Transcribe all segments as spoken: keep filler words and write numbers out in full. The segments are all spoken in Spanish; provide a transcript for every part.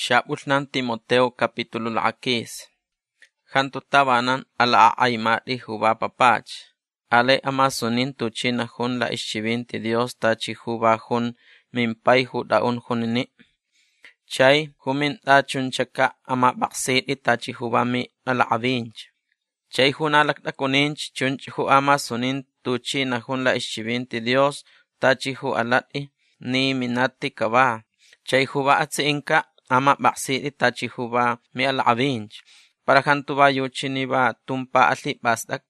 Xapulnan Timoteo capítulo la'akis. Jantu tabanan ala aymari juba papach. Ale amasonin tuchina jun la ischivinti Dios tachi juba jun minpay judaun junini. Chay humin tachun chaka ama baksiti tachi juba mi ala avinch. Chay junalak takuninch chunch hu amasonin tuchina jun la ischivinti Dios tachi hu alati ni minati kaba. Chay juba atsi inka ama baksiti tachi juba mi ala avinch. Para jantu ba yuchini ba tumpa atli bastak.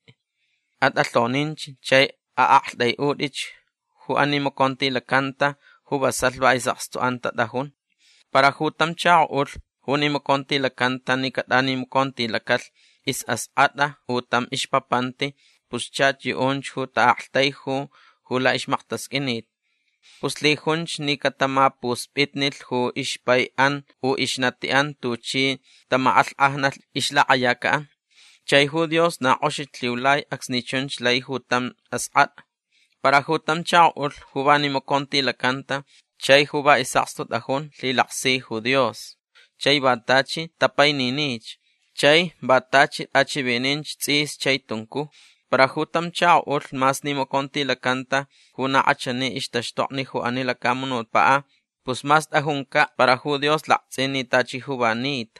At atloninch chay aakday udich hu animo konti lakanta hu basalba isaksto anta dahun. Para hutam chao ul hunimo konti lakanta ni katanimo konti lakal is as ata hutam ishpapanti pus chachi unch hu taakday hu hula ishmaktaskinit. Pusli hunch ni katama pus pitnil hu ishpayan u ishnatian tuchi tamaal ahnal isla ayakaan. Chay hu Dios na oshit liulay aksnichunch lay hutam asat. Para hutam chaul hubani mo konti lakanta chay huba isaksto dahon lilaksi hu Dios. Chay batachi tapay ninich. Chay batachi achibininch tzis chay tunku. Para hutam chaul mas ni mo konti lakanta huna achani ishtashtoqni hu anila kamunot paa. Pus mas dahunka para hu Dios laksini tachi hubanit.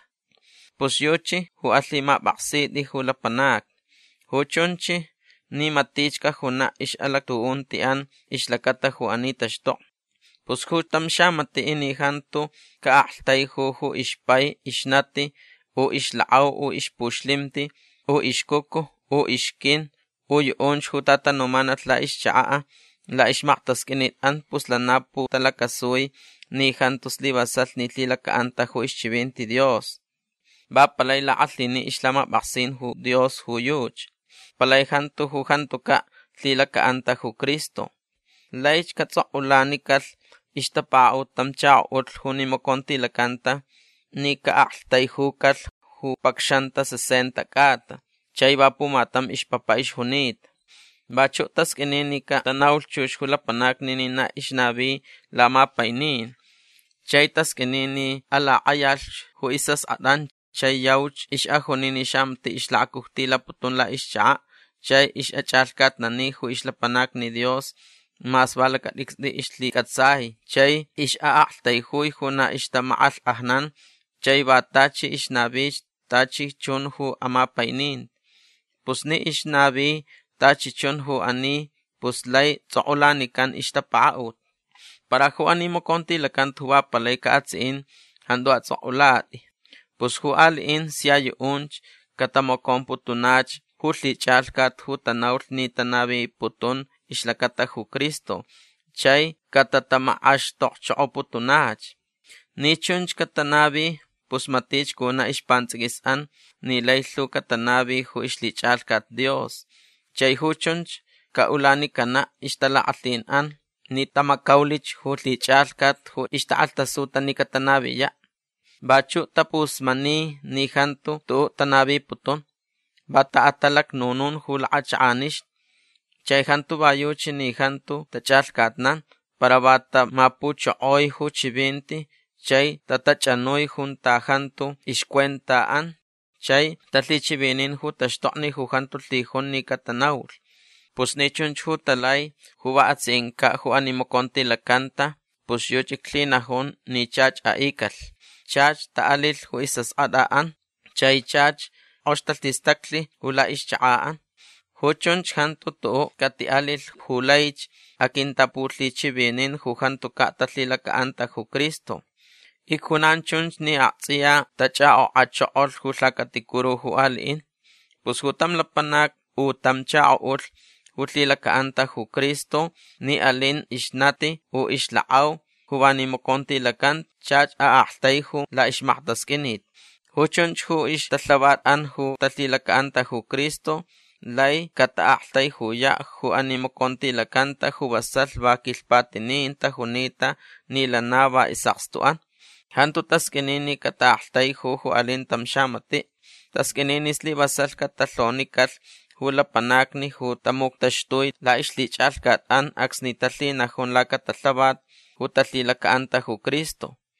Pus yuchi hu aslima baksiti hu lapanak. Hu chunchi ni matichka huna ish alaktuun tian ishlakata hu anitashtoq. Pus hu tamsha matiin hantu ka ahtay hu hu ishpay ishnati u ishlaaw u ishpushlimti u ishkuku u ishkin u yuunch hu tata numanat la ishchaa la ishmaktaskinit an pus lanapu talakasuy ni hantus libasal ni tlilaka anta hu ishchivinti Dios. Ba palay la atlini islama baksin hu Dios hu yuch. Palay hantu hu hantu ka tlilaka anta hu Cristo. Laich katso ulanikal ishtapao tamcha utl hu ni mokonti lakanta ni ka aktay hu kal hu pakshanta sesenta kata. Chay ba pumatam ishpapaish hunit. Bacho tas kinini ka tanaul chush hu lapanak nini na ishnabi lama painin. Chay tas kinini ala ayal hu isas adan. Chay yauch ish ahonini shamti ishlakukti la putun la ishcha. Chay ish achalkat nani hu ishlapanak ni Dios. Mas balakat ixdi ishli katsay. Chay ish aaktay huy hu na ishtamaal ahnan. Chay batachi ishnabich tachi chun hu ama painin. Pusni ishnabi tachi chun hu ani puslay tsoolanikan ishtapaut. Para hu animo konti lakan tuwa palay kaatsin hando at tsoolati. Pus hu alin siya yuunch katamokon putunach hu lichalkat hu tanaul ni tanabi putun ishlakata hu Cristo. Chay katatamaash tokcho putunach. Ni chunch katanabi pus matich kuna ishpantsigisan ni laylu katanabi hu ishlichalkat Dios. Chay hu chunch kaulani kana ishtala atlin an ni tamakaulich hu lichalkat hu ishtaaltasuta ni katanabi ya. Bachu tapus mani ni hantu tu tanabi putun. Bata atalak nunun hul achanish. Chay hantu bayuchi ni hantu tachalkatnan. Para bata mapucho oy hu chivinti. Chay tatachanoy junta hantu ishkwentaan. Chay tatli chivinin hu tashtokni hu hantu tlijun ni katanaul. Pus ni chunch hu talay hu baatsinka hu animokonti lakanta. Pus yuchiklina hun ni chach aikal. Chach taalil hu isas adaan. Chay chach ostaltistakli hula ishchaan. Hu chunch hantu to katialil hulaych akintaputli chibinin hu hantu katatlilaka anta hu Cristo. Ikunan chunch ni aktsiya tachao achool hu lakatikuru hu alin. Pus hutam lapanak u tamchao ul hu tlilaka anta hu Cristo ni alin ishnati u ishlaaw. Hubani mokonti lakan chach aaktay hu la ishmaktaskinit. Hu chunch hu ish tatlabat an hu tatlilaka anta hu Cristo. Lay kataaktay hu ya hu ani mokonti lakanta hu basal bakilpatinin tahunita ni lanaba isakstuan. Hantu taskinini kataaktay hu hu alin tamshamati. Taskinini sli basal katatlonikal hu lapanakni hu tamuktashtuy la ishlichalkat an aksnitalina hun la katatlabat. Hu tatlilaka anta hu Cristo.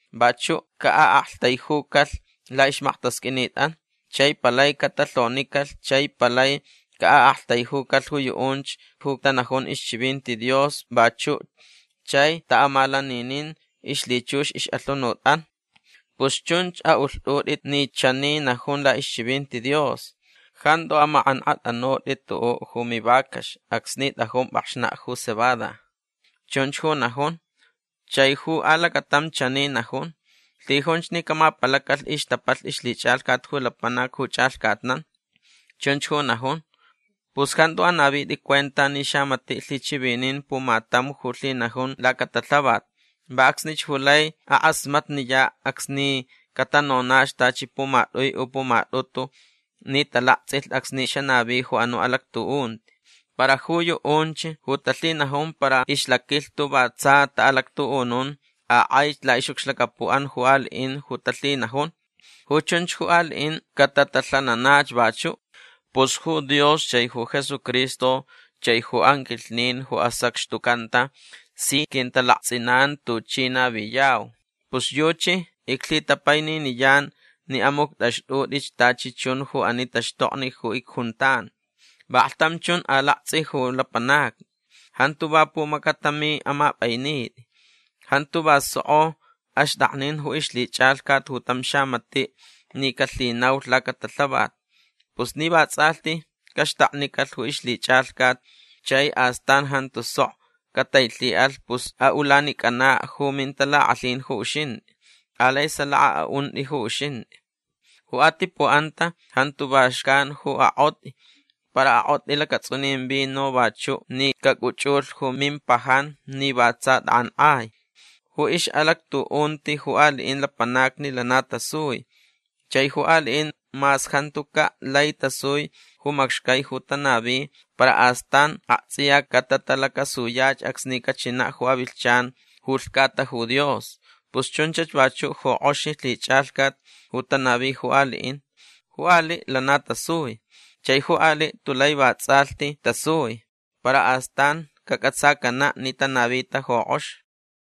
bachu ka'a'alhtayjukal la ixmaqtask'initan chay palay katalhonikal chay palay ka'a'alhtayjukal hu yu'unch hu tanajun ixchivinti Dios bachu chay ta'amalaninin ixlichux ix'alhunut'an pus chunch a'ult'utit ni chani najun la ixchivinti Dios janto ama'an'at anot'it tu'u hu mi vakax aksni t'ajun p'axna' hu cebada chunch hu najun chay hu alakatam chani najun lijunch ni kamapalakal ixtapal ixlich'alkat hu lapanak hu ch'alkatnan chunch hu najun pus janto anabiti cuenta ni xamati lhichivinin pumatam hu lhinajun lakatalhabat va aksnich hulay a'asmat niya aksni katanonax tachi pumad'uy u pumad'utu ni tala'ts'ilh aksni xanavi hu anu alaktu'unti para hu yu'unchi hu talhinajun para ixlakilhtu va tsa ta'alaktu'unun a'ay la ixucxlakapu'an hu al'in hu talhinajun hu chunch hu al'in katatalhananach vachu pus hu Dios chay hu Jesucristo chay hu angelnin hu asakxtukanta si kintala'ts'inan tuchi naviyaw pus yuchi iklitapayni niyan ni amuk t'axt'ut'ich tachi chun hu ani taxtokni hu ikjuntan ba'alhtam chun ala'ts'i hu lapanak jantu va pumakatami amap'aynit jantu va so'o axt'aqnin hu ixlich'alkat hu tam xamati ni kalhinaw lakatalhabat pus ni va tz'alti kaxta'nikal hu ixlich'alkat chay astan jantu so' kataytli'al pus a'ulanik'ana' hu mintalak'alhin hu uxint'i alay sala'a a'unt'i hu uxint'i hu atipu'anta jantu va xkan hu a'ot'i para a'ot'i lakatz'unin vino vachu ni kak'uch'ulh hu minpajan ni va tsa t'an'ay hu ix'alaktu'unti hu ali'in lapanakni lana tasuy chay hu ali'in mas jantuka lay tasuy hu makxkay hu tanavi para astan a'ts'iya katatalakasuyach aksni kachina' hu avilhchan hu lhkata hu Dios pus chunchach vachu hu k'oxi lhich'alkat hu tanavi hu ali'in hu ali' lana tasuy chay hu ali' tulay va tz'alti tasuy para astan kak'atsakana' ni tanavita hu k'ox